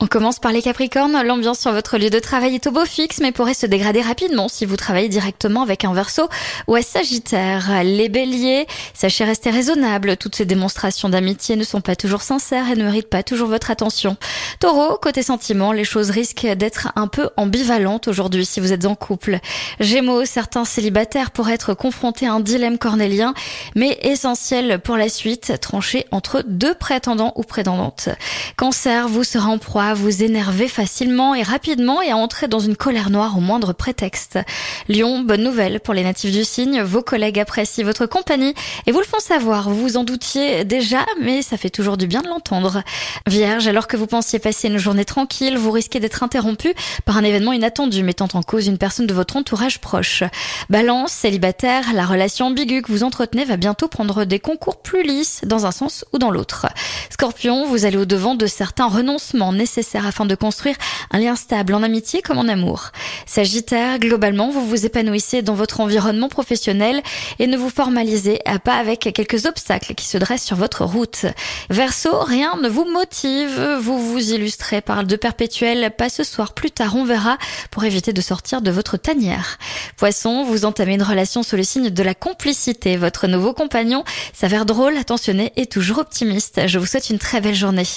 commence par les Capricornes. L'ambiance sur votre lieu de travail est au beau fixe, mais pourrait se dégrader rapidement si vous travaillez directement avec un Verseau ou un Sagittaire. Les Béliers, sachez rester raisonnable. Toutes ces démonstrations d'amitié ne sont pas toujours sincères et ne méritent pas toujours votre attention. Taureau, côté sentiment, les choses risquent d'être un peu ambivalentes aujourd'hui si vous êtes en couple. Gémeaux, certains célibataires pourraient être confrontés à un dilemme cornélien, mais essentiel pour la suite, tranché entre deux prétendants ou prétendantes. Cancer, vous serez en proie à vous énerver facilement et rapidement et à entrer dans une colère noire au moindre prétexte. Lion, bonne nouvelle pour les natifs du signe, vos collègues apprécient votre compagnie et vous le font savoir, vous vous en doutiez déjà, mais ça fait toujours du bien de l'entendre. Vierge, alors que vous pensiez passer une journée tranquille, vous risquez d'être interrompu par un événement inattendu mettant en cause une personne de votre entourage proche. Balance, célibataire, la relation ambiguë que vous entretenez va bientôt prendre des concours plus lisses dans un sens ou dans l'autre. Scorpion, vous allez au-devant de certains renoncements nécessaires afin de construire un lien stable en amitié comme en amour. Sagittaire, globalement, vous vous épanouissez dans votre environnement professionnel et ne vous formalisez pas avec quelques obstacles qui se dressent sur votre route. Verseau, rien ne vous motive, vous vous illustrez par de perpétuels pas ce soir, plus tard on verra, pour éviter de sortir de votre tanière. Poisson, vous entamez une relation sous le signe de la complicité. Votre nouveau compagnon s'avère drôle, attentionné et toujours optimiste. Je vous souhaite une très belle journée.